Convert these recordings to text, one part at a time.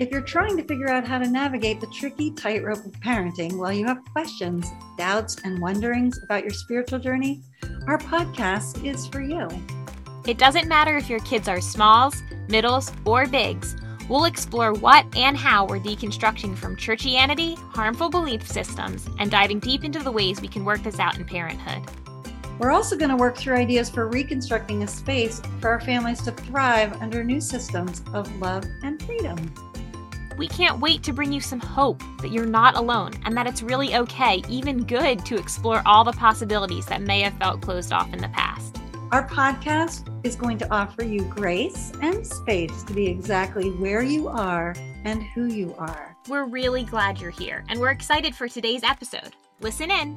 If you're trying to figure out how to navigate the tricky tightrope of parenting while you have questions, doubts, and wonderings about your spiritual journey, our podcast is for you. It doesn't matter if your kids are smalls, middles, or bigs. We'll explore what and how we're deconstructing from churchianity, harmful belief systems, and diving deep into the ways we can work this out in parenthood. We're also going to work through ideas for reconstructing a space for our families to thrive under new systems of love and freedom. We can't wait to bring you some hope that you're not alone and that it's really okay, even good, to explore all the possibilities that may have felt closed off in the past. Our podcast is going to offer you grace and space to be exactly where you are and who you are. We're really glad you're here, and we're excited for today's episode. Listen in.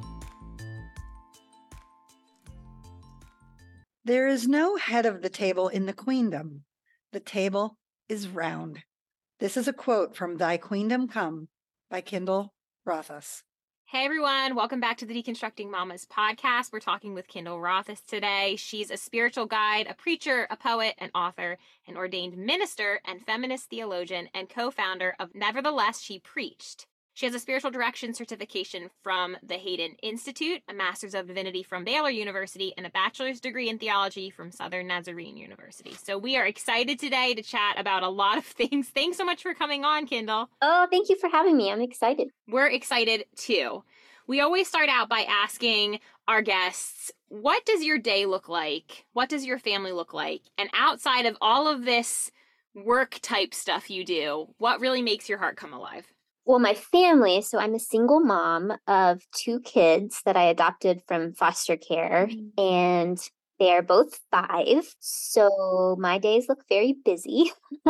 There is no head of the table in the queendom. The table is round. This is a quote from Thy Queendom Come by Kindle Rothas. Hey everyone, welcome back to the Deconstructing Mamas podcast. We're talking with Kindle Rothas today. She's a spiritual guide, a preacher, a poet, an author, an ordained minister, and feminist theologian, and co-founder of Nevertheless She Preached. She has a spiritual direction certification from the Hayden Institute, a master's of divinity from Baylor University, and a bachelor's degree in theology from Southern Nazarene University. So we are excited today to chat about a lot of things. Thanks so much for coming on, Kindle. Oh, thank you for having me. I'm excited. We're excited too. We always start out by asking our guests, what does your day look like? What does your family look like? And outside of all of this work type stuff you do, what really makes your heart come alive? Well, my family, so I'm a single mom of 2 kids that I adopted from foster care, and they are both 5. So my days look very busy.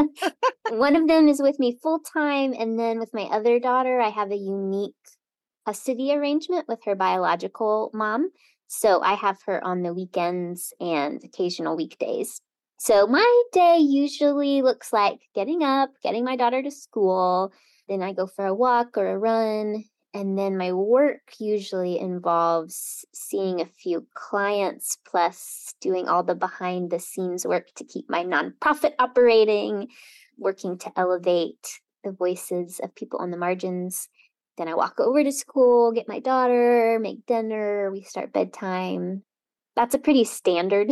One of them is with me full time, and then with my other daughter, I have a unique custody arrangement with her biological mom. So I have her on the weekends and occasional weekdays. So my day usually looks like getting up, getting my daughter to school. Then I go for a walk or a run. And then my work usually involves seeing a few clients, plus doing all the behind the scenes work to keep my nonprofit operating, working to elevate the voices of people on the margins. Then I walk over to school, get my daughter, make dinner, we start bedtime. That's a pretty standard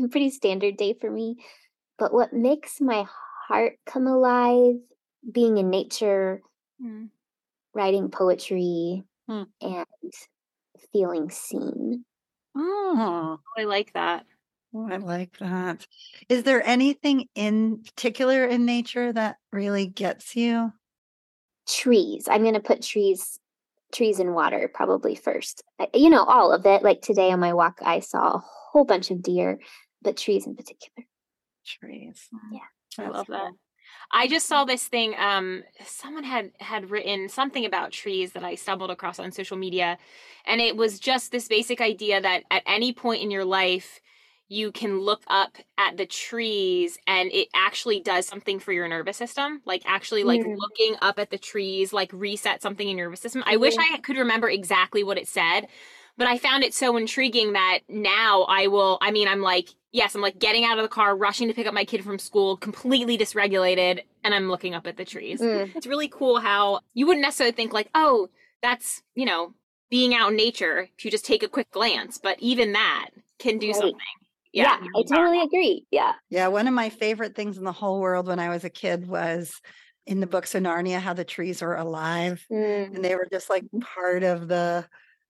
day for me. But what makes my heart come alive, being in nature, writing poetry, and feeling seen. Oh, I like that. Oh, I like that. Is there anything in particular in nature that really gets you? Trees. I'm going to put trees and water probably first. All of it. Like today on my walk, I saw a whole bunch of deer, but trees in particular. Trees. Yeah. I love that. I just saw this thing. Someone had written something about trees that I stumbled across on social media. And it was just this basic idea that at any point in your life, you can look up at the trees and it actually does something for your nervous system. Like actually looking up at the trees, like reset something in your nervous system. I wish I could remember exactly what it said, but I found it so intriguing that now I'm like getting out of the car, rushing to pick up my kid from school, completely dysregulated, and I'm looking up at the trees. It's really cool how you wouldn't necessarily think like, oh, that's, being out in nature if you just take a quick glance, but even that can do something. Yeah, I totally agree. Yeah. Yeah, one of my favorite things in the whole world when I was a kid was in the books of Narnia, how the trees were alive and they were just like part of the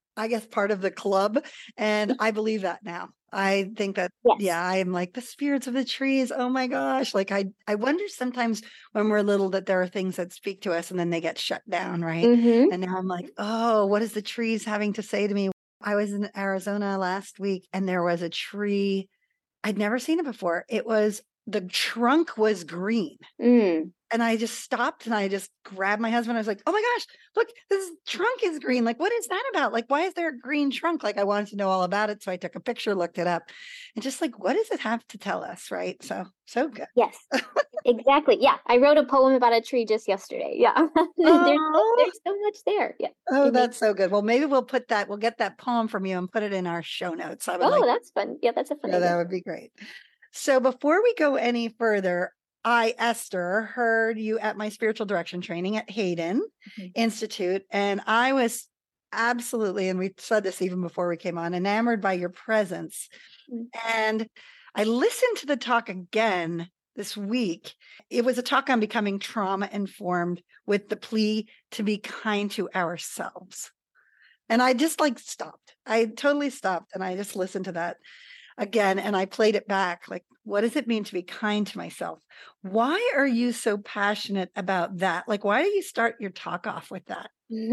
club. And I believe that now. I think that, I'm like the spirits of the trees. Oh my gosh. Like I wonder sometimes when we're little that there are things that speak to us and then they get shut down. Right. And now I'm like, oh, what is the trees having to say to me? I was in Arizona last week and there was a tree. I'd never seen it before. The trunk was green. And I just stopped and I just grabbed my husband. I was like, oh my gosh, look, this trunk is green. Like, what is that about? Like, why is there a green trunk? Like, I wanted to know all about it. So I took a picture, looked it up, and just like, what does it have to tell us? Right. So good. Yes, exactly. Yeah. I wrote a poem about a tree just yesterday. Yeah. There's so much there. Yeah. Oh, that's so good. Well, maybe we'll get that poem from you and put it in our show notes. That's fun. Yeah, that's a fun idea. That would be great. So before we go any further, I, Esther, heard you at my spiritual direction training at Hayden Institute, and I was absolutely, and we said this even before we came on, enamored by your presence. And I listened to the talk again this week. It was a talk on becoming trauma informed with the plea to be kind to ourselves. And I just like stopped. I totally stopped, and I just listened to that again, and I played it back. Like, what does it mean to be kind to myself? Why are you so passionate about that? Like, why do you start your talk off with that?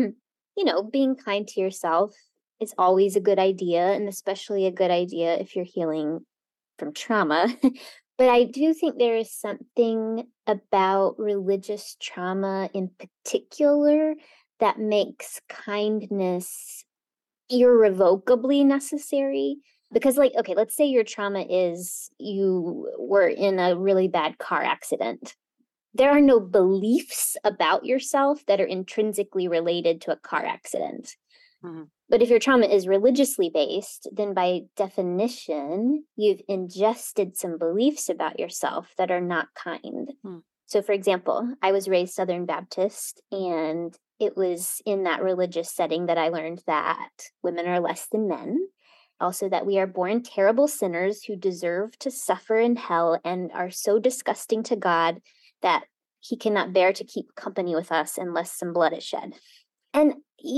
Being kind to yourself is always a good idea, and especially a good idea if you're healing from trauma. But I do think there is something about religious trauma in particular that makes kindness irrevocably necessary. Because, okay, let's say your trauma is you were in a really bad car accident. There are no beliefs about yourself that are intrinsically related to a car accident. Mm-hmm. But if your trauma is religiously based, then by definition, you've ingested some beliefs about yourself that are not kind. Mm. So, for example, I was raised Southern Baptist, and it was in that religious setting that I learned that women are less than men. Also, that we are born terrible sinners who deserve to suffer in hell and are so disgusting to God that he cannot bear to keep company with us unless some blood is shed. And,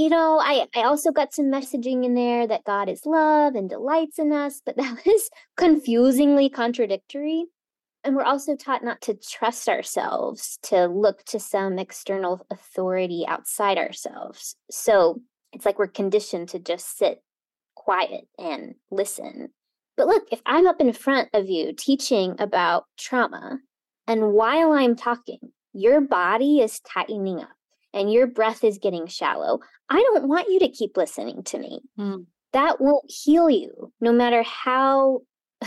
I also got some messaging in there that God is love and delights in us, but that was confusingly contradictory. And we're also taught not to trust ourselves, to look to some external authority outside ourselves. So it's like we're conditioned to just sit quiet and listen. But look, if I'm up in front of you teaching about trauma, and while I'm talking, your body is tightening up and your breath is getting shallow, I don't want you to keep listening to me. Mm. That won't heal you, no matter how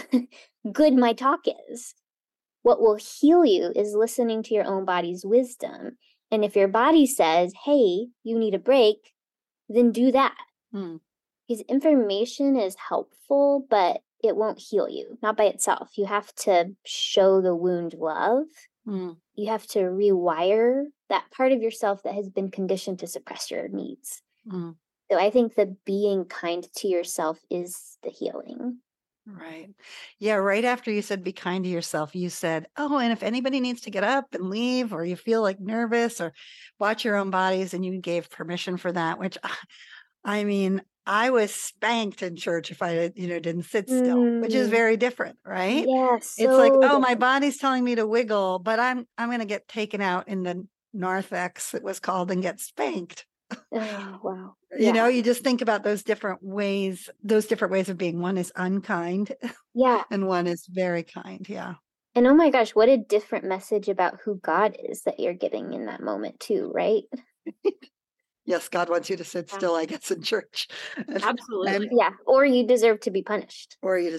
good my talk is. What will heal you is listening to your own body's wisdom. And if your body says, hey, you need a break, then do that. Mm. Because information is helpful, but it won't heal you, not by itself. You have to show the wound love. Mm. You have to rewire that part of yourself that has been conditioned to suppress your needs. Mm. So I think that being kind to yourself is the healing. Right. Yeah. Right after you said be kind to yourself, you said, oh, and if anybody needs to get up and leave, or you feel like nervous, or watch your own bodies, and you gave permission for that, which I mean, I was spanked in church if I, didn't sit still, which is very different, right? Yes. Yeah, it's like, oh, my body's telling me to wiggle, but I'm going to get taken out in the narthex, it was called, and get spanked. Oh, wow. Yeah. You just think about those different ways of being. One is unkind. Yeah. And one is very kind. Yeah. And oh my gosh, what a different message about who God is that you're getting in that moment too, right? Yes, God wants you to sit still, I guess, in church. Absolutely. Yeah. Or you deserve to be punished.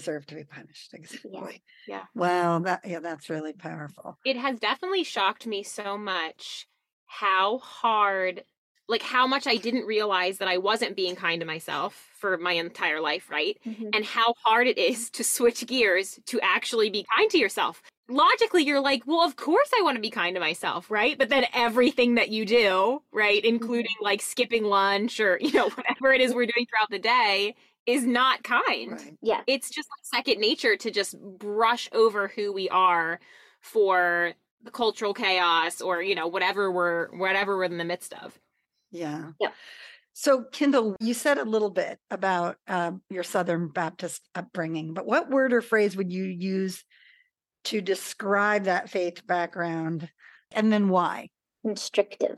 Exactly. Yeah. Wow. That's really powerful. It has definitely shocked me so much how much I didn't realize that I wasn't being kind to myself for my entire life, right? Mm-hmm. And how hard it is to switch gears to actually be kind to yourself. Logically, you're like, well, of course I want to be kind to myself, right? But then everything that you do, right, including like skipping lunch or, whatever it is we're doing throughout the day, is not kind. Right. Yeah. It's just like second nature to just brush over who we are for the cultural chaos or, whatever we're in the midst of. Yeah. Yeah. So, Kendall, you said a little bit about your Southern Baptist upbringing, but what word or phrase would you use to describe that faith background, and then why? Constrictive.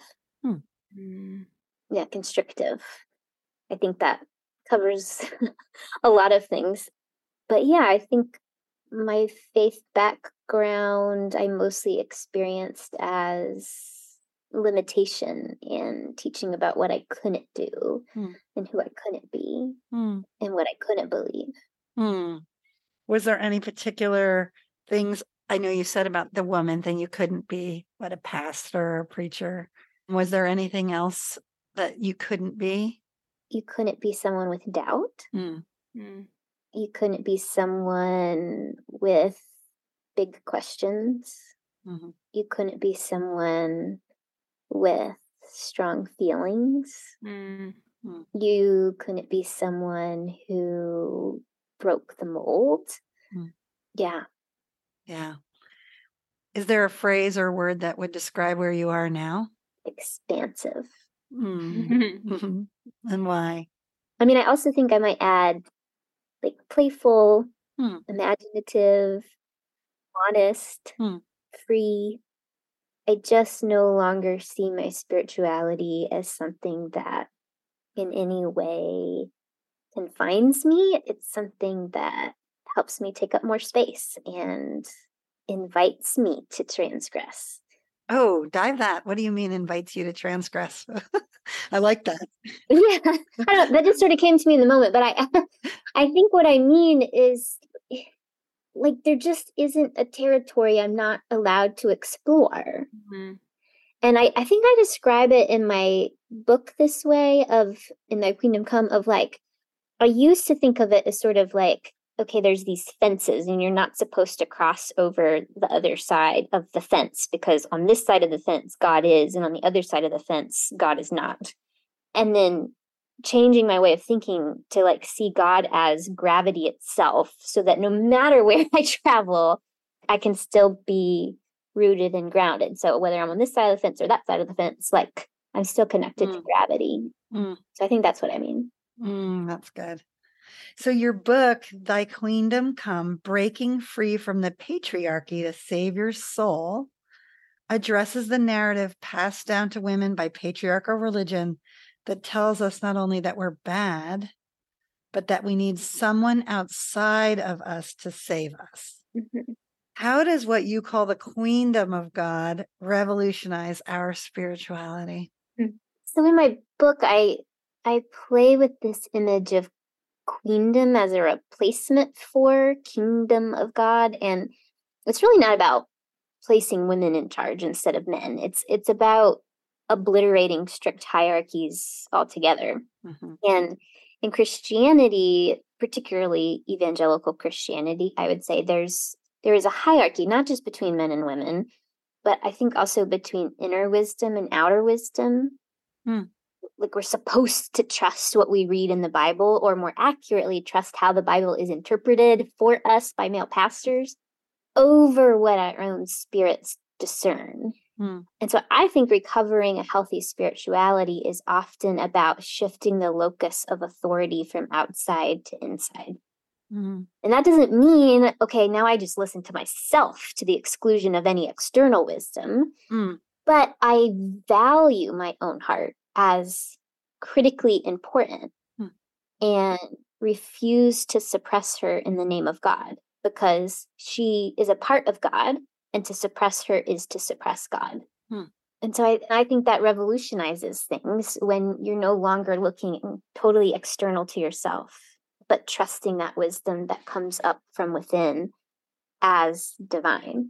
Yeah, constrictive. I think that covers a lot of things. But yeah, I think my faith background I mostly experienced as limitation and teaching about what I couldn't do and who I couldn't be and what I couldn't believe. Was there any particular things? I know you said about the woman thing, you couldn't be a pastor or a preacher. Was there anything else that you couldn't be? You couldn't be someone with doubt. You couldn't be someone with big questions. Mhm. You couldn't be someone with strong feelings. Mm. You couldn't be someone who broke the mold. Mm. Yeah. Yeah. Is there a phrase or word that would describe where you are now? Expansive. Mm. And why? I mean, I also think I might add like playful, Hmm. imaginative, honest, free. I just no longer see my spirituality as something that in any way confines me. It's something that helps me take up more space and invites me to transgress. Oh, dive that. What do you mean invites you to transgress? I like that. Yeah, I don't, that just sort of came to me in the moment, but I think what I mean is like there just isn't a territory I'm not allowed to explore. Mm-hmm. And I think I describe it in my book this way of In Thy Kingdom Come, of like, I used to think of it as sort of like, okay, there's these fences and you're not supposed to cross over the other side of the fence because on this side of the fence, God is, and on the other side of the fence, God is not. And then changing my way of thinking to like see God as gravity itself so that no matter where I travel, I can still be rooted and grounded. So whether I'm on this side of the fence or that side of the fence, like I'm still connected to gravity. So I think that's what I mean. That's good. So your book, Thy Queendom Come, Breaking Free from the Patriarchy to Save Your Soul, addresses the narrative passed down to women by patriarchal religion that tells us not only that we're bad, but that we need someone outside of us to save us. Mm-hmm. How does what you call the queendom of God revolutionize our spirituality? So in my book, I play with this image of queendom as a replacement for kingdom of God. And it's really not about placing women in charge instead of men. It's about obliterating strict hierarchies altogether. Mm-hmm. And in Christianity, particularly evangelical Christianity, I would say there is a hierarchy, not just between men and women, but I think also between inner wisdom and outer wisdom. Like we're supposed to trust what we read in the Bible, or more accurately, trust how the Bible is interpreted for us by male pastors over what our own spirits discern. And so I think recovering a healthy spirituality is often about shifting the locus of authority from outside to inside. And that doesn't mean, okay, now I just listen to myself to the exclusion of any external wisdom, but I value my own heart as critically important and refuse to suppress her in the name of God, because she is a part of God, and to suppress her is to suppress God. And so I think that revolutionizes things when you're no longer looking totally external to yourself, but trusting that wisdom that comes up from within as divine.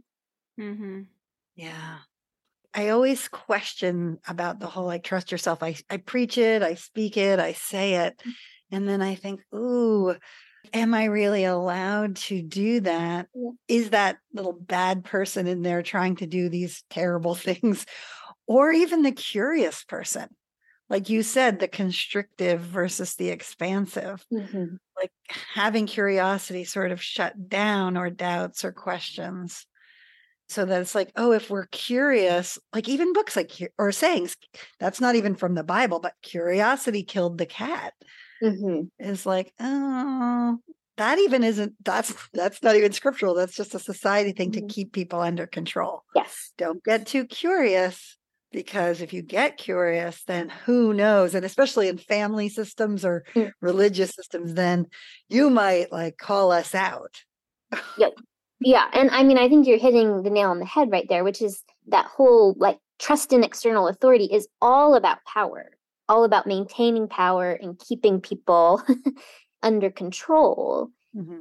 Yeah. I always question about the whole like trust yourself. I preach it, I speak it, I say it. And then I think, ooh, am I really allowed to do that? Yeah. Is that little bad person in there trying to do these terrible things? Or even the curious person? Like you said, the constrictive versus the expansive. Like having curiosity sort of shut down, or doubts or questions. So that it's like, oh, if we're curious, like even books like, or sayings, that's not even from the Bible, but curiosity killed the cat. Is like, oh, that even isn't, that's not even scriptural. That's just a society thing to keep people under control. Yes. Don't get too curious, because if you get curious, then who knows? And especially in family systems or religious systems, then you might like call us out. Yep. Yeah. And I mean, I think you're hitting the nail on the head right there, which is that whole like trust in external authority is all about power, all about maintaining power and keeping people under control.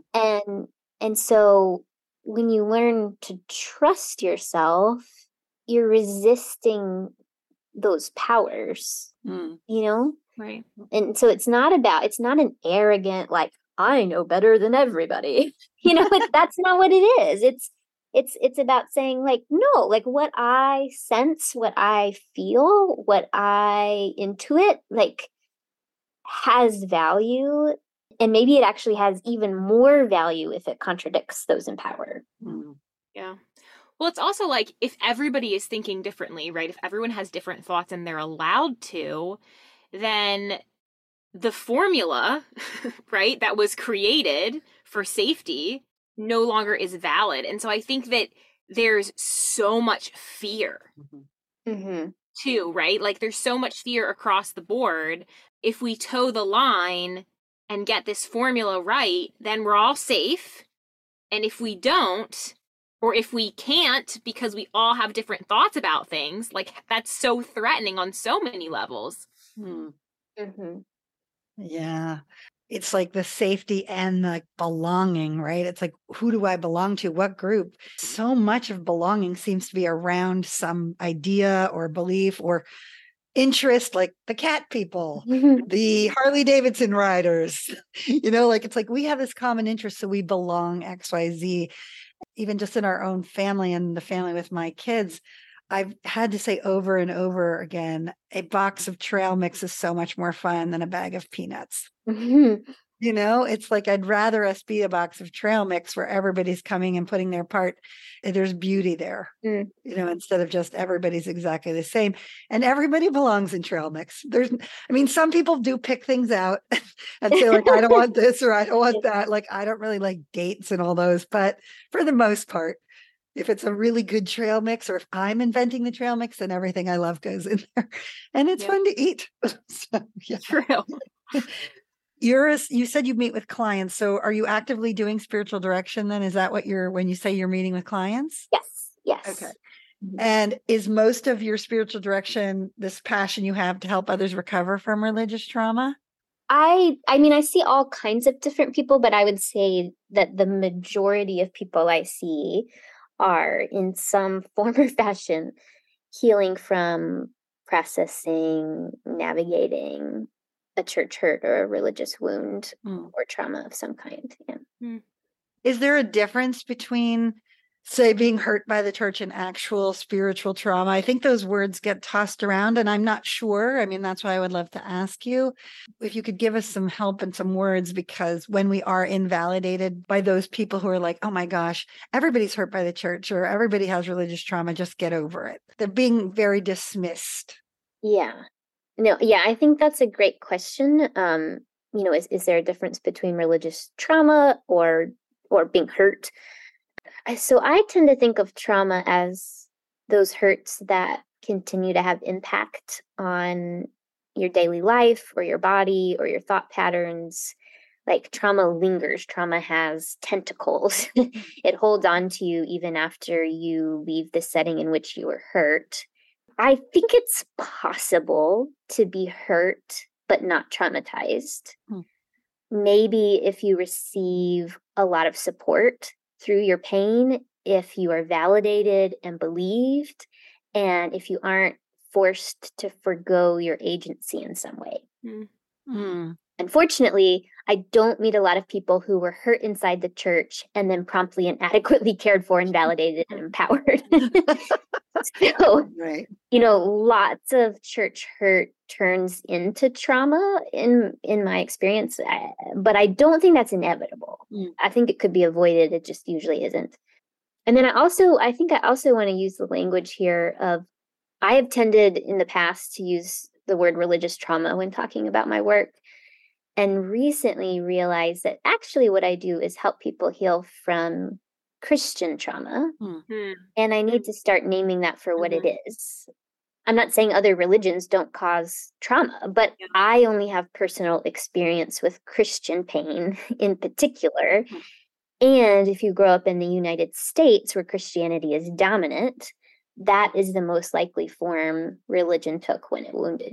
And so when you learn to trust yourself, you're resisting those powers, you know? Right. And so it's not an arrogant, like, I know better than everybody. You know, that's not what it is. It's about saying like, no, like what I sense, what I feel, what I intuit, like has value. And maybe it actually has even more value if it contradicts those in power. Yeah. Well, it's also like if everybody is thinking differently, right? If everyone has different thoughts and they're allowed to, then the formula, right, that was created for safety no longer is valid. And so I think that there's so much fear too, right? Like there's so much fear across the board. If we toe the line and get this formula right, then we're all safe. And if we don't, or if we can't because we all have different thoughts about things, like that's so threatening on so many levels. Yeah. It's like the safety and the belonging, right? It's like, who do I belong to? What group? So much of belonging seems to be around some idea or belief or interest, like the cat people, the Harley Davidson riders, like it's like we have this common interest. So we belong XYZ, even just in our own family and the family with my kids. I've had to say over and over again, a box of trail mix is so much more fun than a bag of peanuts. It's like I'd rather us be a box of trail mix where everybody's coming and putting their part. There's beauty there, instead of just everybody's exactly the same. And everybody belongs in trail mix. Some people do pick things out and say like, I don't want this or I don't want that. Like, I don't really like dates and all those, but for the most part, if it's a really good trail mix, or if I'm inventing the trail mix, then everything I love goes in there, and it's fun to eat. So, yeah. True. You said you meet with clients. So are you actively doing spiritual direction then? Is that what when you say you're meeting with clients? Yes. Okay. And is most of your spiritual direction this passion you have to help others recover from religious trauma? I see all kinds of different people, but I would say that the majority of people I see are in some form or fashion healing from processing, navigating a church hurt or a religious wound or trauma of some kind. Yeah. Is there a difference between, say, being hurt by the church and actual spiritual trauma? I think those words get tossed around and I'm not sure. That's why I would love to ask you if you could give us some help and some words, because when we are invalidated by those people who are like, oh my gosh, everybody's hurt by the church or everybody has religious trauma, just get over it. They're being very dismissed. Yeah. No, yeah, I think that's a great question. Is there a difference between religious trauma or being hurt? So I tend to think of trauma as those hurts that continue to have impact on your daily life or your body or your thought patterns. Like trauma lingers, trauma has tentacles. It holds on to you even after you leave the setting in which you were hurt. I think it's possible to be hurt but not traumatized. Maybe if you receive a lot of support through your pain, if you are validated and believed, and if you aren't forced to forgo your agency in some way. Unfortunately, I don't meet a lot of people who were hurt inside the church and then promptly and adequately cared for and validated and empowered. So, right. Lots of church hurt turns into trauma in my experience, but I don't think that's inevitable. I think it could be avoided. It just usually isn't. And then I also want to use the language here of, I have tended in the past to use the word religious trauma when talking about my work, and recently realized that actually what I do is help people heal from Christian trauma. And I need to start naming that for what it is. I'm not saying other religions don't cause trauma, but I only have personal experience with Christian pain in particular. And if you grow up in the United States where Christianity is dominant, that is the most likely form religion took when it wounded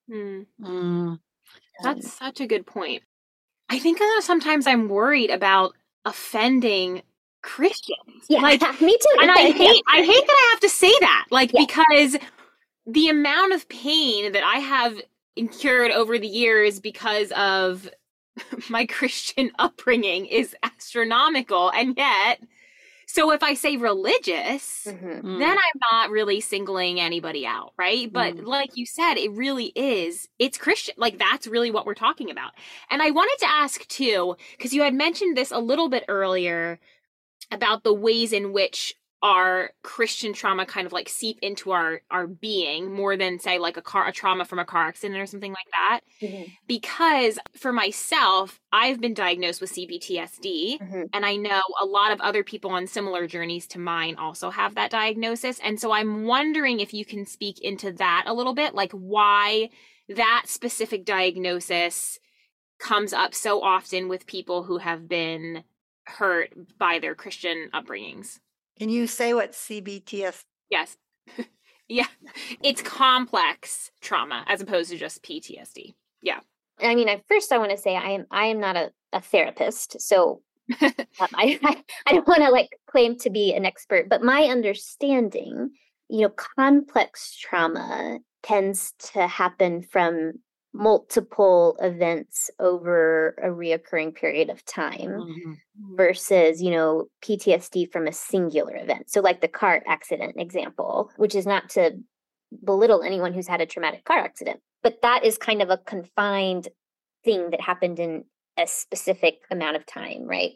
you. That's such a good point. I think sometimes I'm worried about offending Christians. Yeah, me too. And I hate that I have to say that, because the amount of pain that I have incurred over the years because of my Christian upbringing is astronomical. And yet So if I say religious, Mm-hmm. then I'm not really singling anybody out, right? But like you said, it really is, it's Christian. Like that's really what we're talking about. And I wanted to ask too, because you had mentioned this a little bit earlier about the ways in which our Christian trauma kind of like seep into our being more than say like a trauma from a car accident or something like that. Because for myself, I've been diagnosed with CPTSD, and I know a lot of other people on similar journeys to mine also have that diagnosis. And so I'm wondering if you can speak into that a little bit, like why that specific diagnosis comes up so often with people who have been hurt by their Christian upbringings. Can you say what CBTS? Yes. Yeah. It's complex trauma as opposed to just PTSD. Yeah. I mean, first I want to say I am not a therapist, so I don't want to like claim to be an expert, but my understanding, complex trauma tends to happen from multiple events over a reoccurring period of time versus, PTSD from a singular event. So like the car accident example, which is not to belittle anyone who's had a traumatic car accident, but that is kind of a confined thing that happened in a specific amount of time, right?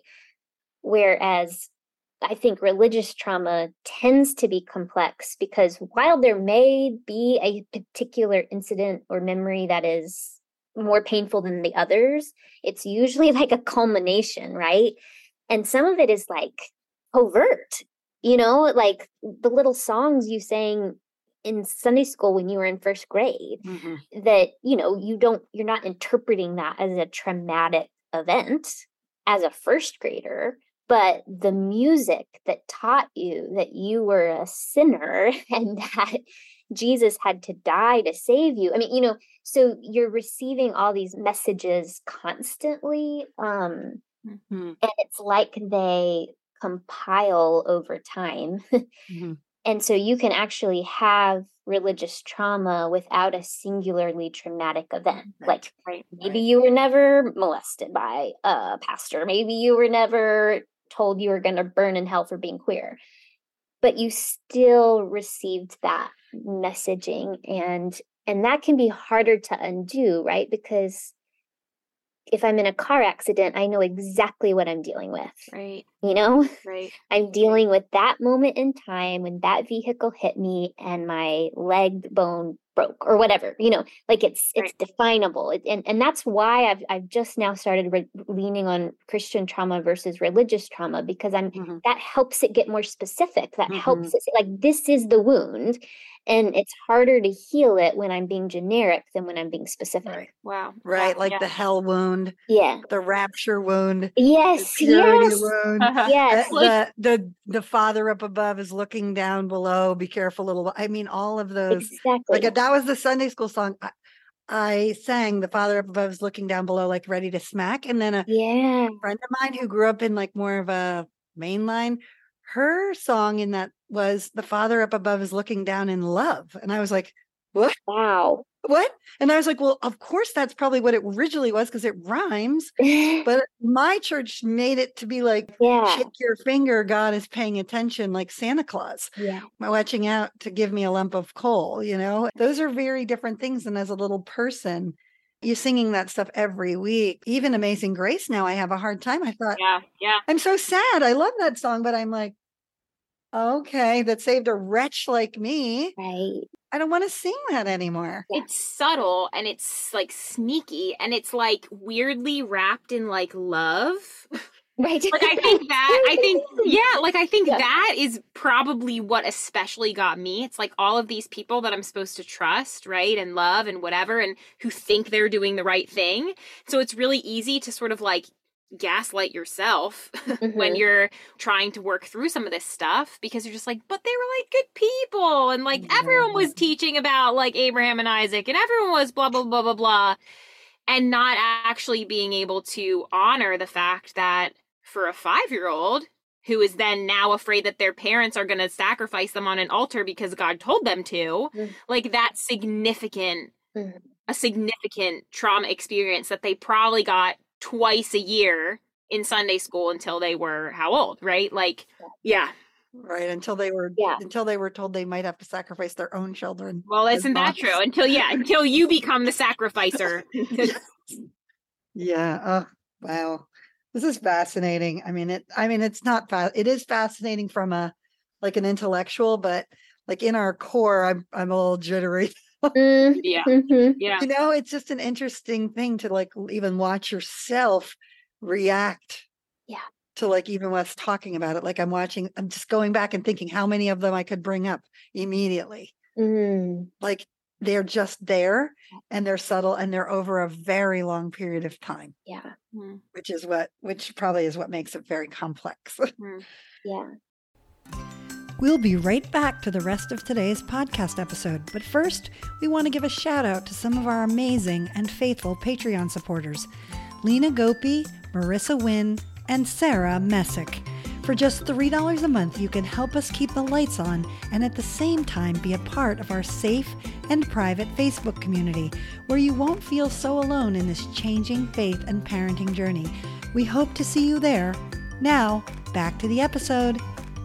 Whereas I think religious trauma tends to be complex because while there may be a particular incident or memory that is more painful than the others, it's usually like a culmination, right? And some of it is like overt, like the little songs you sang in Sunday school when you were in first grade that, you're not interpreting that as a traumatic event as a first grader. But the music that taught you that you were a sinner and that Jesus had to die to save you. I mean, so you're receiving all these messages constantly. And it's like they compile over time. And so you can actually have religious trauma without a singularly traumatic event. Like maybe you were never molested by a pastor. Maybe you were never told you were going to burn in hell for being queer, but you still received that messaging, and that can be harder to undo, right? Because if I'm in a car accident, I know exactly what I'm dealing with, right? Right. I'm dealing with that moment in time when that vehicle hit me and my leg bone broke or whatever, like it's definable. And that's why I've just now started leaning on Christian trauma versus religious trauma, because that helps it get more specific. That helps it say, like, this is the wound. And it's harder to heal it when I'm being generic than when I'm being specific. Right. Wow. Right. Like the hell wound. Yeah. The rapture wound. Yes. The purity Yes. wound. Yes. The Father up above is looking down below. Be careful, little. I mean, all of those. Exactly. Like that was the Sunday school song. I sang "The Father up above is looking down below, like ready to smack." And then a friend of mine who grew up in like more of a mainline, her song in that was "The Father up above is looking down in love," and I was like, "What? Wow, what?" And I was like, "Well, of course that's probably what it originally was because it rhymes." But my church made it to be like, "Shake your finger, God is paying attention," like Santa Claus. Yeah, watching out to give me a lump of coal. Those are very different things. And as a little person, you singing that stuff every week, even Amazing Grace. Now I have a hard time. I thought, I'm so sad. I love that song, but I'm like, okay, that saved a wretch like me. Right. I don't want to sing that anymore. It's subtle and it's like sneaky and it's like weirdly wrapped in like love. Right. Like I think that is probably what especially got me. It's like all of these people that I'm supposed to trust, right? And love and whatever, and who think they're doing the right thing. So it's really easy to sort of like gaslight yourself when you're trying to work through some of this stuff, because you're just like, but they were like good people, and like everyone was teaching about like Abraham and Isaac, and everyone was blah blah blah blah blah, and not actually being able to honor the fact that for a 5-year-old who is then now afraid that their parents are going to sacrifice them on an altar because God told them to, like that's significant, a significant trauma experience that they probably got twice a year in Sunday school until they were how old, right? Like, yeah. Right. Until they were told they might have to sacrifice their own children. Well, isn't that true? Until you become the sacrificer. Yeah. Oh, wow. This is fascinating. I mean, it's not it is fascinating from an intellectual, but like in our core, I'm a little jittery. Yeah. Yeah. It's just an interesting thing to like even watch yourself react. Yeah. To like even us talking about it. Like I'm just going back and thinking how many of them I could bring up immediately. Like they're just there and they're subtle and they're over a very long period of time. Yeah. Which probably is what makes it very complex. Yeah. We'll be right back to the rest of today's podcast episode. But first, we want to give a shout out to some of our amazing and faithful Patreon supporters, Lena Gopi, Marissa Wynn, and Sarah Messick. For just $3 a month, you can help us keep the lights on and at the same time be a part of our safe and private Facebook community where you won't feel so alone in this changing faith and parenting journey. We hope to see you there. Now, back to the episode.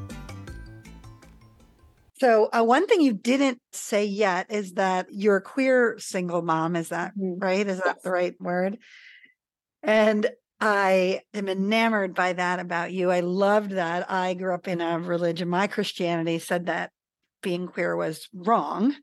So one thing you didn't say yet is that you're a queer single mom. Is that right? Is that the right word? And I am enamored by that about you. I loved that. I grew up in a religion. My Christianity said that being queer was wrong.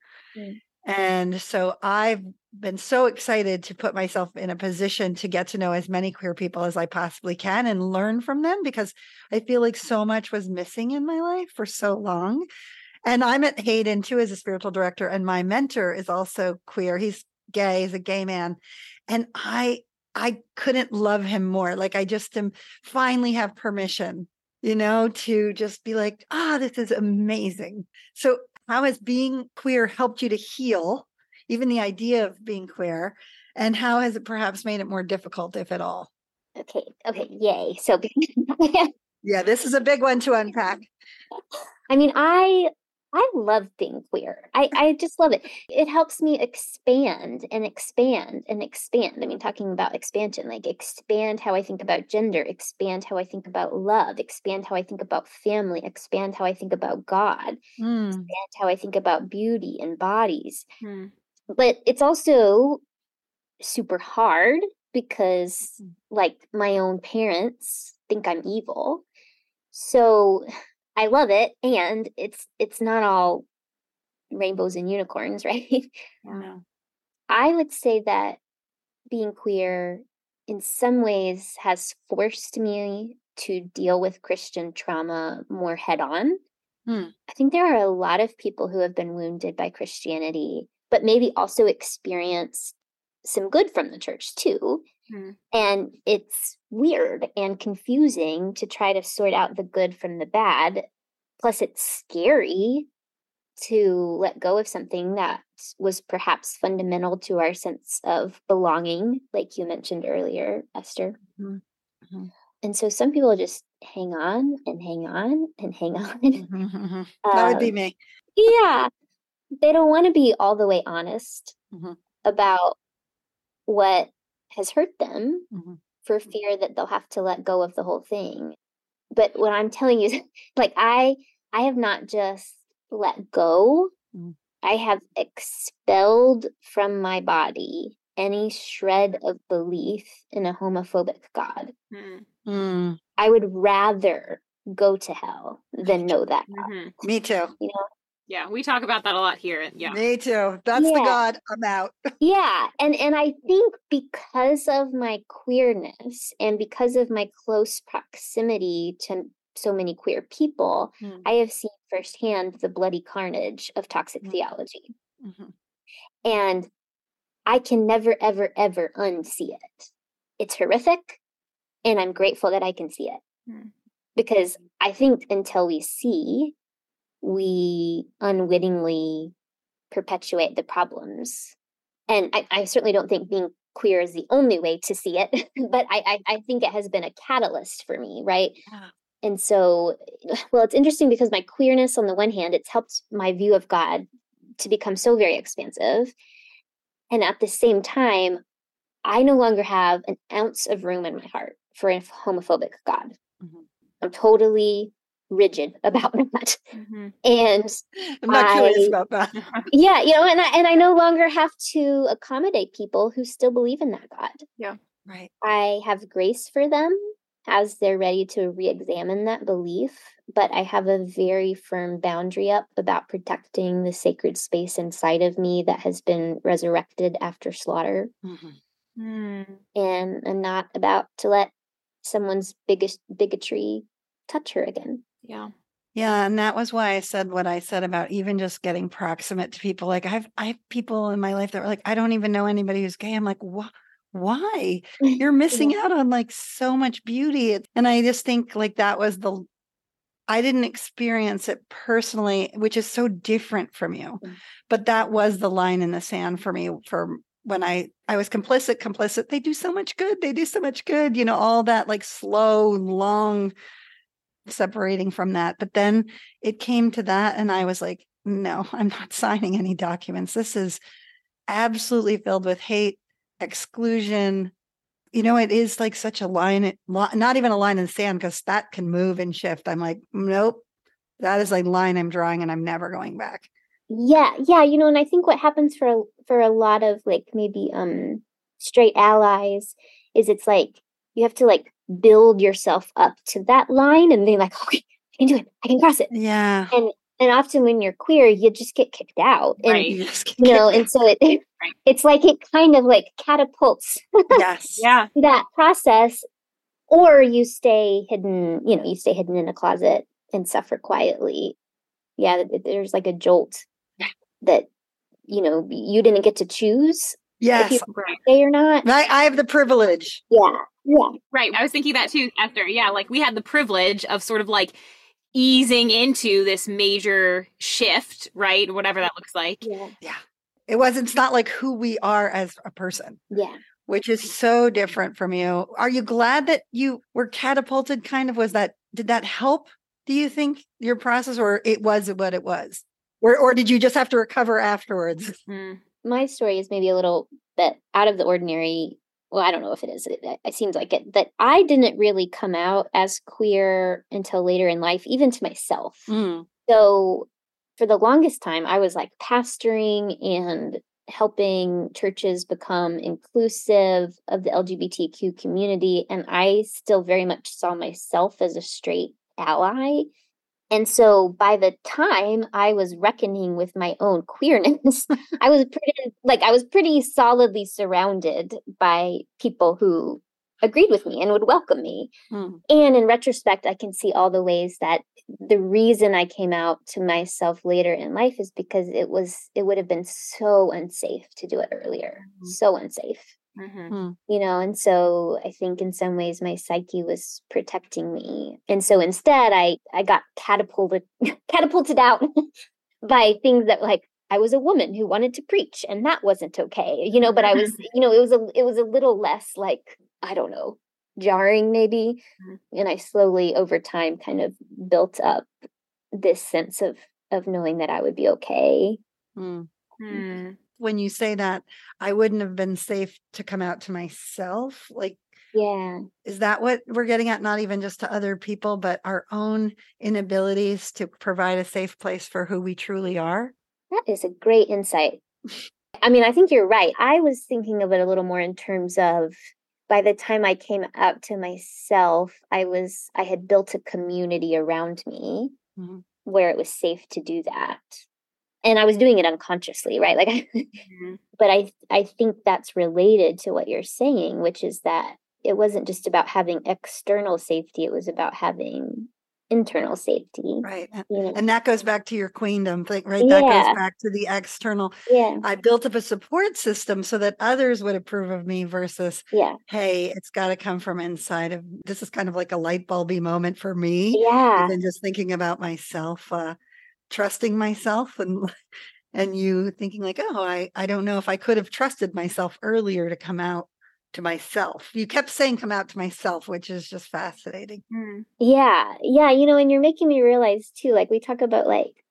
And so I've been so excited to put myself in a position to get to know as many queer people as I possibly can and learn from them, because I feel like so much was missing in my life for so long. And I'm at Hayden too as a spiritual director, and my mentor is also queer. He's gay. He's a gay man. And I couldn't love him more. Like I just finally have permission, to just be like, this is amazing. So how has being queer helped you to heal, even the idea of being queer? And how has it perhaps made it more difficult, if at all? Okay. Yay. So yeah, this is a big one to unpack. I mean, I love being queer. I just love it. It helps me expand and expand and expand. I mean, talking about expansion, like expand how I think about gender, expand how I think about love, expand how I think about family, expand how I think about God, expand how I think about beauty and bodies. But it's also super hard because like my own parents think I'm evil. So I love it, and it's not all rainbows and unicorns, right? Yeah. I would say that being queer in some ways has forced me to deal with Christian trauma more head on. I think there are a lot of people who have been wounded by Christianity, but maybe also experienced some good from the church too. And it's weird and confusing to try to sort out the good from the bad. Plus, it's scary to let go of something that was perhaps fundamental to our sense of belonging, like you mentioned earlier, Esther. And so some people just hang on and hang on and hang on. That would be me. Yeah. They don't want to be all the way honest about what has hurt them for fear that they'll have to let go of the whole thing. But what I'm telling you is, like, I have not just let go. I have expelled from my body any shred of belief in a homophobic God. I would rather go to hell than know that God. Me too. Yeah, we talk about that a lot here. Yeah. Me too. That's the God. I'm out. Yeah. And I think because of my queerness and because of my close proximity to so many queer people, I have seen firsthand the bloody carnage of toxic theology. And I can never, ever, ever unsee it. It's horrific. And I'm grateful that I can see it. Because I think until we see, we unwittingly perpetuate the problems. And I certainly don't think being queer is the only way to see it, but I think it has been a catalyst for me, right? And so, well, it's interesting because my queerness, on the one hand, it's helped my view of God to become so very expansive. And at the same time, I no longer have an ounce of room in my heart for a homophobic God. Mm-hmm. I'm totally rigid about that. Mm-hmm. And I'm not curious about that. Yeah, and I no longer have to accommodate people who still believe in that God. Yeah. Right. I have grace for them as they're ready to re-examine that belief, but I have a very firm boundary up about protecting the sacred space inside of me that has been resurrected after slaughter. Mm-hmm. And I'm not about to let someone's biggest bigotry touch her again. Yeah. Yeah, and that was why I said what I said about even just getting proximate to people. Like I have people in my life that were like, I don't even know anybody who's gay. I'm like, why? You're missing out on like so much beauty. And I just think like that was I didn't experience it personally, which is so different from you. But that was the line in the sand for me for when I was complicit. They do so much good. They do so much good. All that like slow, long separating from that. But then it came to that and I was like, no, I'm not signing any documents. This is absolutely filled with hate, exclusion. It is like such a line, not even a line in the sand, because that can move and shift. I'm like, nope, that is a line I'm drawing and I'm never going back. Yeah. And I think what happens for a lot of like maybe straight allies is it's like you have to like build yourself up to that line and then like, okay, I can do it. I can cross it. Yeah. And often when you're queer, you just get kicked out. And Right. and so it's like it kind of like catapults Yes. Yeah. that process, or you stay hidden, you stay hidden in a closet and suffer quietly. Yeah, there's like a jolt that you didn't get to choose. Yes. If you stay or not. Right. I have the privilege. Yeah. Right. I was thinking that too, Esther. Yeah, like we had the privilege of sort of like easing into this major shift, right? Whatever that looks like. Yeah. It's not like who we are as a person. Yeah. Which is so different from you. Are you glad that you were catapulted kind of? Did that help, do you think, your process, or it was what it was? Or did you just have to recover afterwards? My story is maybe a little bit out of the ordinary. Well, I don't know if it is. It seems like it. That I didn't really come out as queer until later in life, even to myself. So for the longest time, I was like pastoring and helping churches become inclusive of the LGBTQ community. And I still very much saw myself as a straight ally. And so by the time I was reckoning with my own queerness, I was pretty solidly surrounded by people who agreed with me and would welcome me. And in retrospect, I can see all the ways that the reason I came out to myself later in life is because it would have been so unsafe to do it earlier. So unsafe. And so I think in some ways my psyche was protecting me. And so instead I got catapulted out by things that like I was a woman who wanted to preach and that wasn't okay, but I was, it was a little less like, I don't know, jarring maybe. And I slowly over time kind of built up this sense of knowing that I would be okay. When you say that, I wouldn't have been safe to come out to myself. Like, yeah. Is that what we're getting at? Not even just to other people, but our own inabilities to provide a safe place for who we truly are? That is a great insight. I mean, I think you're right. I was thinking of it a little more in terms of by the time I came out to myself, I had built a community around me where it was safe to do that. And I was doing it unconsciously, right? Like, but I think that's related to what you're saying, which is that it wasn't just about having external safety. It was about having internal safety. Right. And that goes back to your queendom thing, right? Yeah. That goes back to the external. Yeah. I built up a support system so that others would approve of me versus, hey, it's got to come from inside of, this is kind of like a light bulby moment for me. Yeah. Than just thinking about myself, trusting myself and you thinking like, oh, I don't know if I could have trusted myself earlier to come out to myself. You kept saying come out to myself, which is just fascinating. Yeah. And you're making me realize too, like I talk about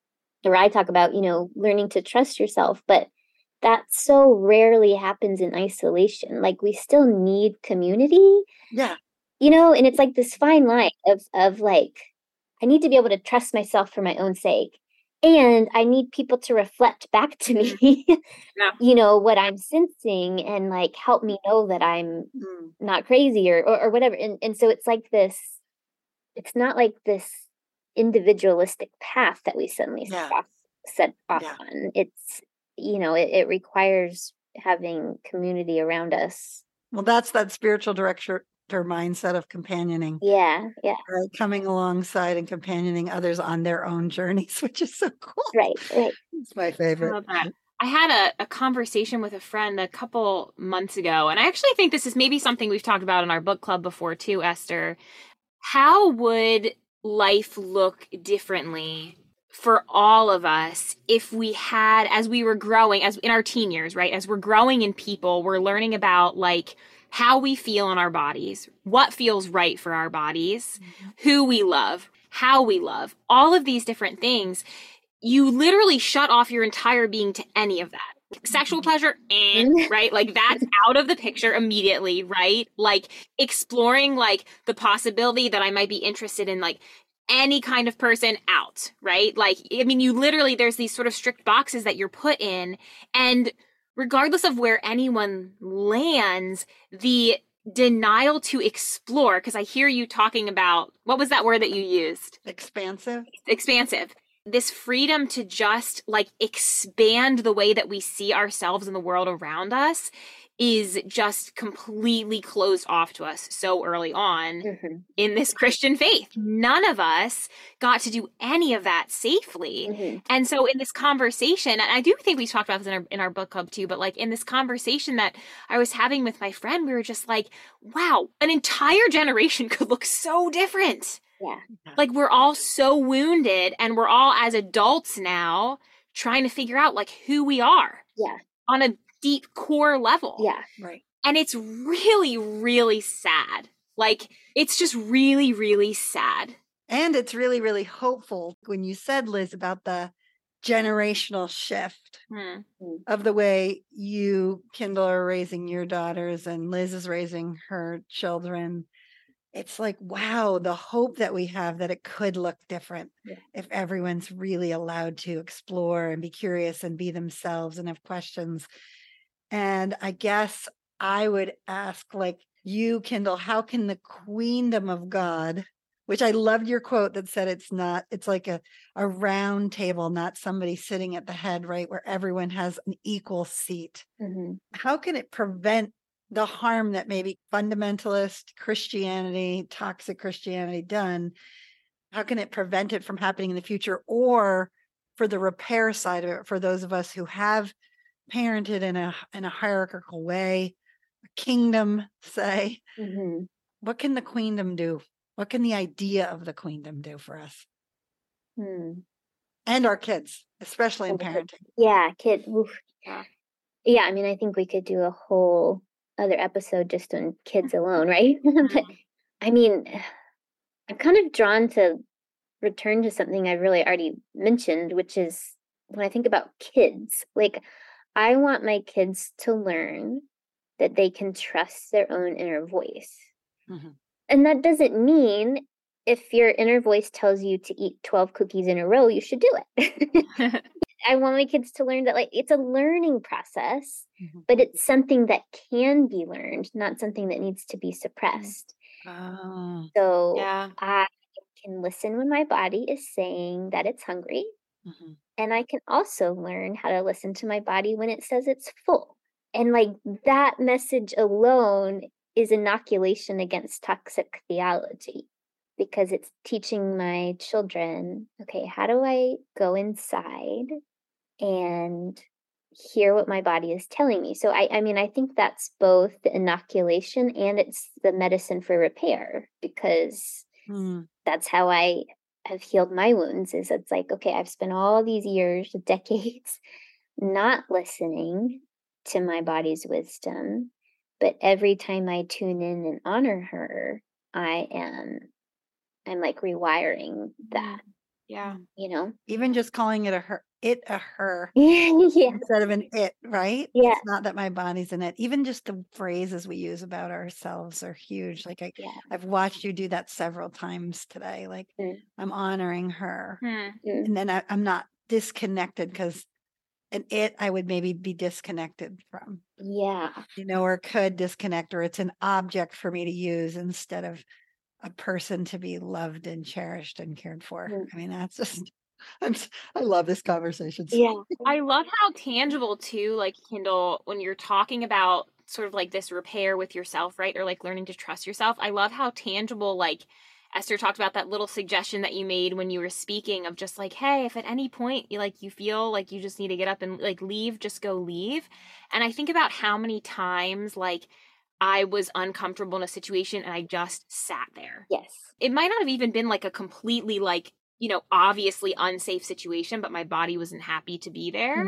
learning to trust yourself, but that so rarely happens in isolation. Like we still need community. Yeah. and it's like this fine line of like, I need to be able to trust myself for my own sake. And I need people to reflect back to me, Yeah. what I'm sensing and like help me know that I'm not crazy or whatever. And so it's like this, it's not like this individualistic path that we suddenly set off Yeah. on. It's, it requires having community around us. Well, that's that spiritual director mindset of companioning. Yeah. Yeah. Right? Coming alongside and companioning others on their own journeys, which is so cool. Right. It's my favorite. I love that. I had a conversation with a friend a couple months ago, and I actually think this is maybe something we've talked about in our book club before too, Esther. How would life look differently for all of us if we had, as we were growing, as in our teen years, right? As we're growing in people, we're learning about like how we feel in our bodies, what feels right for our bodies, who we love, how we love, all of these different things. You literally shut off your entire being to any of that. Sexual pleasure, right? Like that's out of the picture immediately, right? Like exploring like the possibility that I might be interested in like any kind of person, out, right? Like, I mean, you literally, there's these sort of strict boxes that you're put in, and regardless of where anyone lands, the denial to explore, because I hear you talking about, what was that word that you used? Expansive. This freedom to just like expand the way that we see ourselves in the world around us is just completely closed off to us so early on in this Christian faith. None of us got to do any of that safely. And so in this conversation, and I do think we talked about this in our book club too, but like in this conversation that I was having with my friend, we were just like, wow, an entire generation could look so different. Yeah. Like we're all so wounded, and we're all as adults now trying to figure out like who we are. Yeah. On a deep core level. Yeah. Right. And it's really, really sad. Like it's just really, really sad. And it's really, really hopeful when you said, Liz, about the generational shift of the way you, Kindle, are raising your daughters and Liz is raising her children. It's like, wow, the hope that we have that it could look different if everyone's really allowed to explore and be curious and be themselves and have questions. And I guess I would ask, like you, Kindle, how can the queendom of God, which I loved your quote that said it's like a round table, not somebody sitting at the head, right, where everyone has an equal seat. How can it prevent the harm that maybe fundamentalist Christianity, toxic Christianity done? How can it prevent it from happening in the future, or for the repair side of it, for those of us who have parented in a hierarchical way, a kingdom, say, what can the queendom do? What can the idea of the queendom do for us? And our kids, especially in parenting. Yeah, kid. Oof. Yeah, I mean, I think we could do a whole other episode just on kids alone, right? But I mean, I'm kind of drawn to return to something I really already mentioned, which is when I think about kids, like I want my kids to learn that they can trust their own inner voice. And that doesn't mean if your inner voice tells you to eat 12 cookies in a row, you should do it. I want my kids to learn that like it's a learning process, but it's something that can be learned, not something that needs to be suppressed. So I can listen when my body is saying that it's hungry. And I can also learn how to listen to my body when it says it's full. And like that message alone is inoculation against toxic theology, because it's teaching my children, okay, how do I go inside and hear what my body is telling me? So I mean, I think that's both the inoculation and it's the medicine for repair, because that's how I have healed my wounds. Is it's like, okay, I've spent all these years, decades, not listening to my body's wisdom, but every time I tune in and honor her, I'm like rewiring that. Yeah. you know? Even just calling it a her Yeah. instead of an it, right? Yeah. It's not that my body's in it. Even just the phrases we use about ourselves are huge. Like Yeah. I've watched you do that several times today. Like I'm honoring her. And then I'm not disconnected, because an it I would maybe be disconnected from. Yeah. You know, or could disconnect, or it's an object for me to use instead of a person to be loved and cherished and cared for. I mean, that's just, I love this conversation. Yeah. I love how tangible too, like Kendall, when you're talking about sort of like this repair with yourself, right? Or like learning to trust yourself. I love how tangible, like Esther talked about that little suggestion that you made when you were speaking of just like, hey, if at any point you feel like you just need to get up and like leave, just go leave. And I think about how many times like I was uncomfortable in a situation and I just sat there. Yes. It might not have even been like a completely like, obviously unsafe situation, but my body wasn't happy to be there.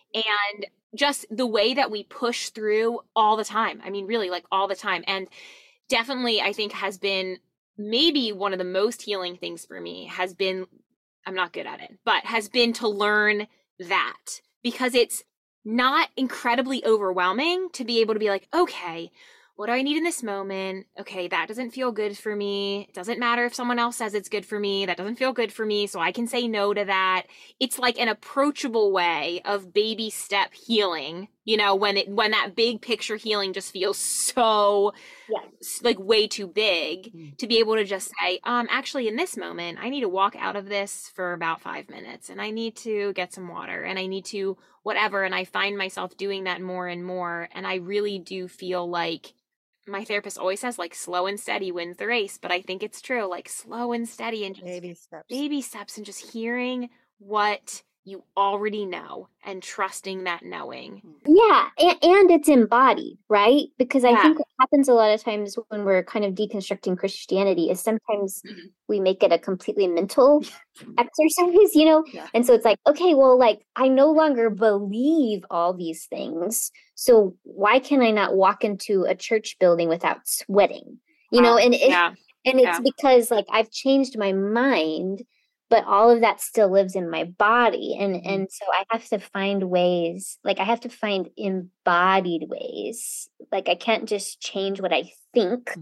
And just the way that we push through all the time. I mean, really like all the time. And definitely I think has been maybe one of the most healing things for me has been, I'm not good at it, but has been to learn that, because it's not incredibly overwhelming to be able to be like, okay, what do I need in this moment? Okay, that doesn't feel good for me. It doesn't matter if someone else says it's good for me. That doesn't feel good for me, so I can say no to that. It's like an approachable way of baby step healing, when that big picture healing just feels so like way too big, to be able to just say, actually in this moment, I need to walk out of this for about 5 minutes and I need to get some water and I need to whatever. And I find myself doing that more and more. And I really do feel like, my therapist always says like slow and steady wins the race, but I think it's true, like slow and steady and just baby steps and just hearing what you already know and trusting that knowing. Yeah. And it's embodied, right? Because I think what happens a lot of times when we're kind of deconstructing Christianity is sometimes we make it a completely mental exercise, And so it's like, okay, well, like I no longer believe all these things. So why can I not walk into a church building without sweating? And it's because like I've changed my mind, but all of that still lives in my body. And so I have to find ways, like I have to find embodied ways. Like I can't just change what I think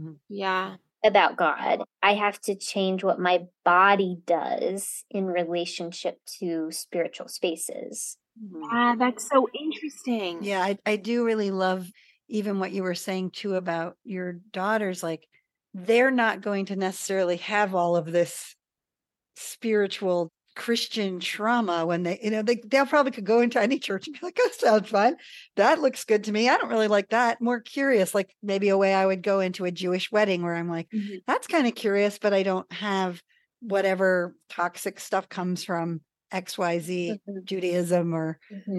about God. I have to change what my body does in relationship to spiritual spaces. That's so interesting. Yeah, I do really love even what you were saying too about your daughters. Like they're not going to necessarily have all of this spiritual Christian trauma when they'll probably could go into any church and be like, that sounds fun. That looks good to me. I don't really like that. More curious, like maybe a way I would go into a Jewish wedding where I'm like, that's kind of curious, but I don't have whatever toxic stuff comes from XYZ Judaism or,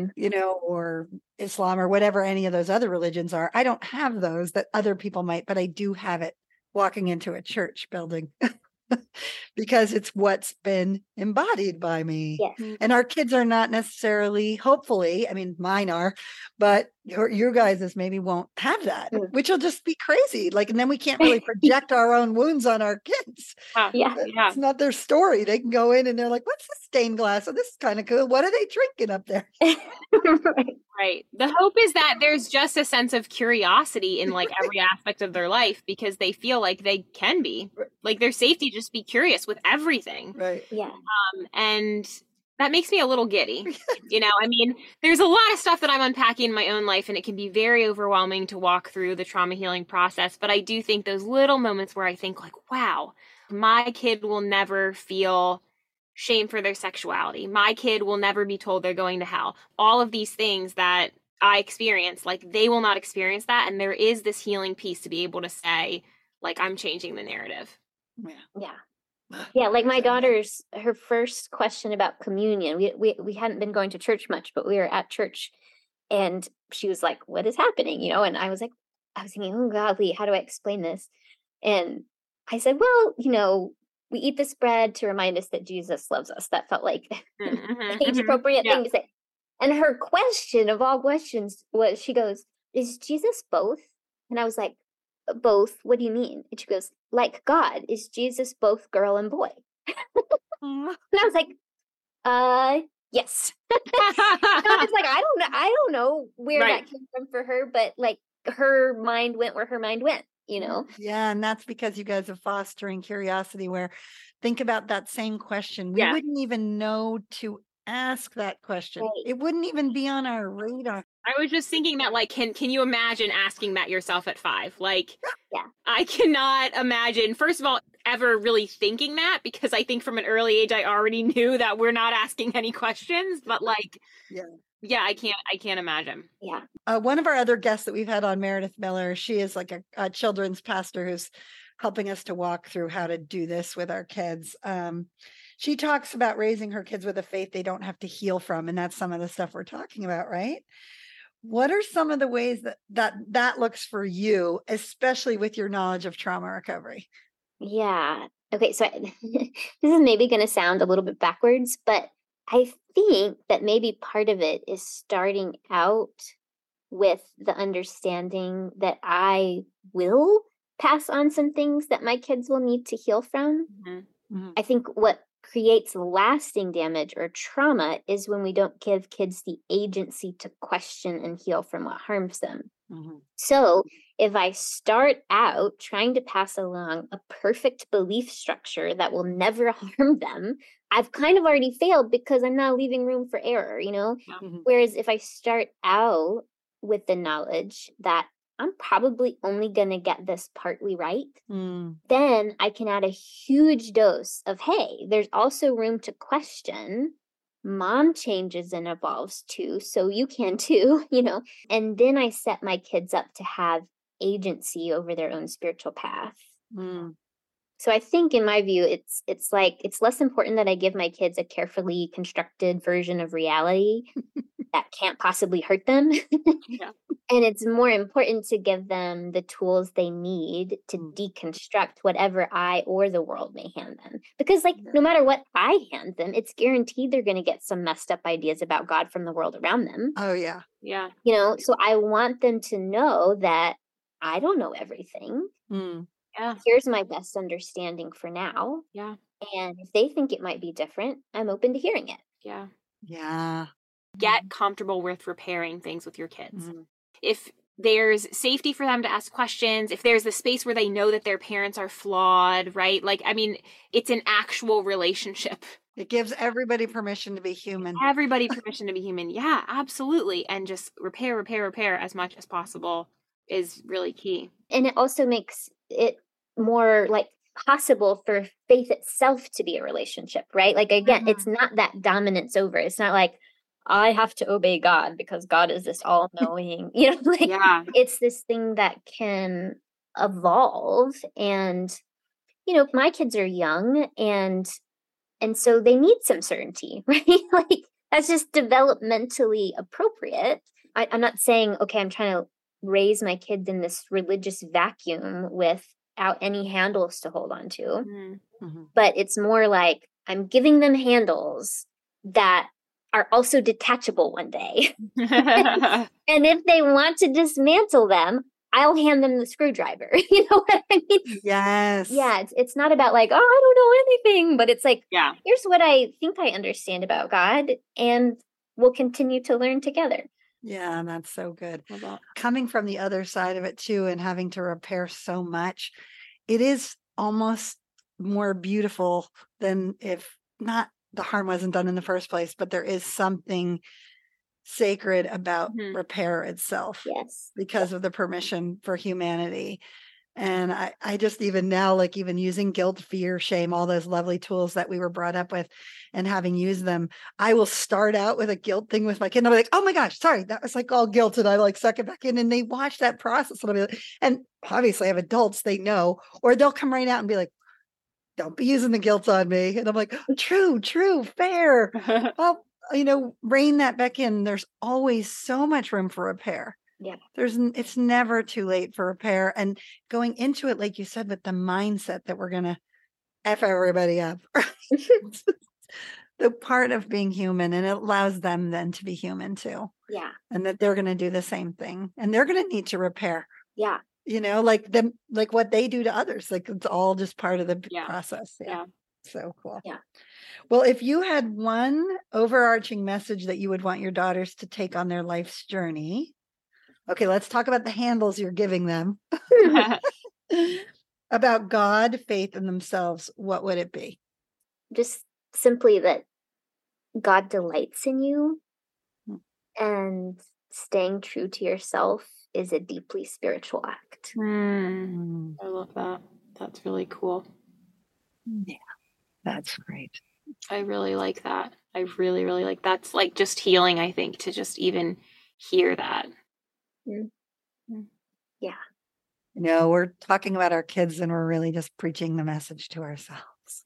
or Islam or whatever any of those other religions are. I don't have those that other people might, but I do have it walking into a church building. Because it's what's been embodied by me. Yes. And our kids are not necessarily, hopefully, I mean, mine are, but your guys' maybe won't have that, which will just be crazy. Like, and then we can't really project our own wounds on our kids. It's not their story. They can go in and they're like, what's this stained glass? Oh, this is kind of cool. What are they drinking up there? Right. The hope is that there's just a sense of curiosity in like every aspect of their life, because they feel like they can be like their safety, just be curious with everything. Right. Yeah. And that makes me a little giddy. I mean, there's a lot of stuff that I'm unpacking in my own life, and it can be very overwhelming to walk through the trauma healing process. But I do think those little moments where I think like, wow, my kid will never feel shame for their sexuality. My kid will never be told they're going to hell. All of these things that I experience, like they will not experience that. And there is this healing piece to be able to say, like, I'm changing the narrative. Yeah. Like my daughter's, her first question about communion, we hadn't been going to church much, but we were at church and she was like, what is happening? And I was thinking, oh God, Lee, how do I explain this? And I said, well, we eat this bread to remind us that Jesus loves us. That felt like an age appropriate thing to say. And her question of all questions was, she goes, is Jesus both? And I was like, both? What do you mean? And she goes, like God, is Jesus both girl and boy? Aw. And I was like, yes. So it's like, I don't know where Right. that came from for her, but like her mind went where her mind went, you know? Yeah, and that's because you guys are fostering curiosity where think about that same question. We Yeah. wouldn't even know to ask that question. Right. It wouldn't even be on our radar. I was just thinking that, like, can you imagine asking that yourself at 5? Like, Yeah. I cannot imagine, first of all, ever really thinking that, because I think from an early age, I already knew that we're not asking any questions, but like, yeah, I can't imagine. Yeah. One of our other guests that we've had on, Meredith Miller, she is like a children's pastor who's helping us to walk through how to do this with our kids. She talks about raising her kids with a faith they don't have to heal from. And that's some of the stuff we're talking about, right? What are some of the ways that looks for you, especially with your knowledge of trauma recovery? Yeah. Okay. So this is maybe going to sound a little bit backwards, but I think that maybe part of it is starting out with the understanding that I will pass on some things that my kids will need to heal from. I think what creates lasting damage or trauma is when we don't give kids the agency to question and heal from what harms them. So if I start out trying to pass along a perfect belief structure that will never harm them, I've kind of already failed because I'm not leaving room for error, you know? Whereas if I start out with the knowledge that I'm probably only going to get this partly right, then I can add a huge dose of, hey, there's also room to question. Mom changes and evolves too, so you can too, you know? And then I set my kids up to have agency over their own spiritual path. So I think in my view, it's like, it's less important that I give my kids a carefully constructed version of reality that can't possibly hurt them. And it's more important to give them the tools they need to deconstruct whatever I or the world may hand them. Because like, no matter what I hand them, it's guaranteed they're going to get some messed up ideas about God from the world around them. Oh, yeah. Yeah. You know, so I want them to know that I don't know everything. Yeah. Here's my best understanding for now. Yeah. And if they think it might be different, I'm open to hearing it. Yeah. Yeah. Get comfortable with repairing things with your kids. If there's safety for them to ask questions, if there's the space where they know that their parents are flawed, right? Like, I mean, it's an actual relationship. It gives everybody permission to be human. Everybody permission to be human. Yeah, absolutely. And just repair as much as possible is really key. And it also makes it more like possible for faith itself to be a relationship, right? Like, again, it's not that dominance over. It's not like, I have to obey God because God is this all-knowing, you know, like it's this thing that can evolve. And, you know, my kids are young and so they need some certainty, right? Like that's just developmentally appropriate. I'm not saying, okay, I'm trying to raise my kids in this religious vacuum without any handles to hold on to. But it's more like I'm giving them handles that are also detachable one day. And if they want to dismantle them, I'll hand them the screwdriver. You know what I mean? Yes. Yeah, it's not about like, oh, I don't know anything, but it's like, yeah, here's what I think I understand about God, and we'll continue to learn together. Yeah, that's so good. Coming from the other side of it too, and having to repair so much, it is almost more beautiful than if not the harm wasn't done in the first place, but there is something sacred about repair itself. Yes. Because of the permission for humanity. And I just even now, like even using guilt, fear, shame, all those lovely tools that we were brought up with and having used them, I will start out with a guilt thing with my kid. And I'll be like, oh my gosh, sorry, that was like all guilt. And I like suck it back in and they watch that process. And I'll be like, and obviously I have adults, they know, or they'll come right out and be like, don't be using the guilt on me. And I'm like, true, fair. Well, you know, rein that back in. There's always so much room for repair. Yeah. It's never too late for repair. And going into it, like you said, with the mindset that we're going to F everybody up. The part of being human, and it allows them then to be human too. Yeah. And that they're going to do the same thing and they're going to need to repair. Yeah. You know, like what they do to others. Like it's all just part of the process. Yeah. So cool. Yeah. Well, if you had one overarching message that you would want your daughters to take on their life's journey, okay, let's talk about the handles you're giving them about God, faith, and themselves. What would it be? Just simply that God delights in you, and staying true to yourself is a deeply spiritual act. I love that. That's really cool. Yeah, that's great. I really like that. I really, really like that's like just healing, I think, to just even hear that. Yeah. No, we're talking about our kids and we're really just preaching the message to ourselves.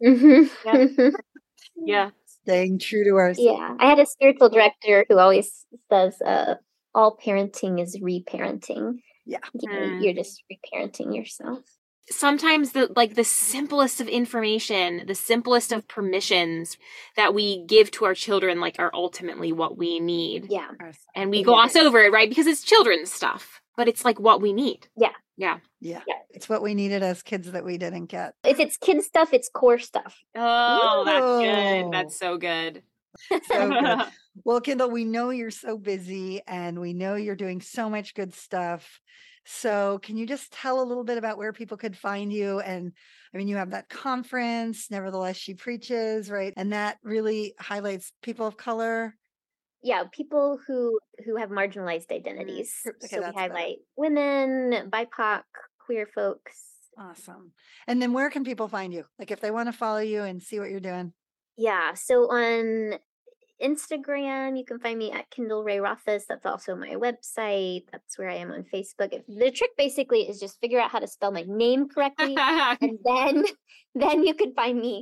Yeah. Staying true to ourselves. Yeah. I had a spiritual director who always says, all parenting is reparenting. Yeah. You're just reparenting yourself. Sometimes the simplest of information, the simplest of permissions that we give to our children, like, are ultimately what we need. Yeah. And we gloss over it, right? Because it's children's stuff, but it's like what we need. Yeah. Yeah. Yeah. It's what we needed as kids that we didn't get. If it's kid stuff, it's core stuff. Oh, that's good. That's so good. So good. Well, Kendall, we know you're so busy and we know you're doing so much good stuff. So can you just tell a little bit about where people could find you? And I mean, you have that conference, Nevertheless She Preaches, right? And that really highlights people of color. Yeah, people who have marginalized identities. Okay, so we highlight women, BIPOC, queer folks. Awesome. And then where can people find you? Like if they want to follow you and see what you're doing? Yeah, so on Instagram, you can find me at Kendall Ray Rothfuss. That's also my website. That's where I am on Facebook. The trick basically is just figure out how to spell my name correctly, and then you can find me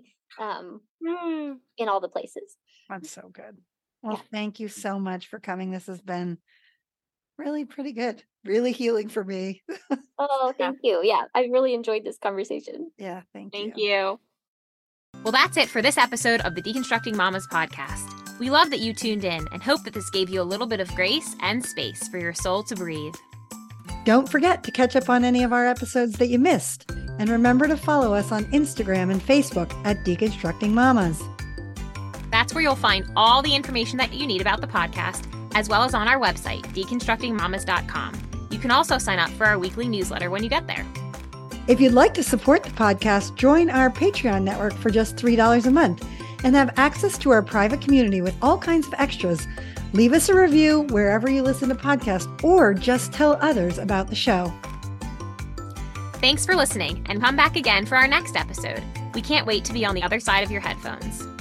in all the places. That's so good. Well, thank you so much for coming. This has been really pretty good. Really healing for me. Oh, thank you. Yeah, I really enjoyed this conversation. Yeah, thank you. Thank you. Well, that's it for this episode of the Deconstructing Mamas podcast. We love that you tuned in and hope that this gave you a little bit of grace and space for your soul to breathe. Don't forget to catch up on any of our episodes that you missed. And remember to follow us on Instagram and Facebook at Deconstructing Mamas. That's where you'll find all the information that you need about the podcast, as well as on our website, deconstructingmamas.com. You can also sign up for our weekly newsletter when you get there. If you'd like to support the podcast, join our Patreon network for just $3 a month and have access to our private community with all kinds of extras. Leave us a review wherever you listen to podcasts or just tell others about the show. Thanks for listening and come back again for our next episode. We can't wait to be on the other side of your headphones.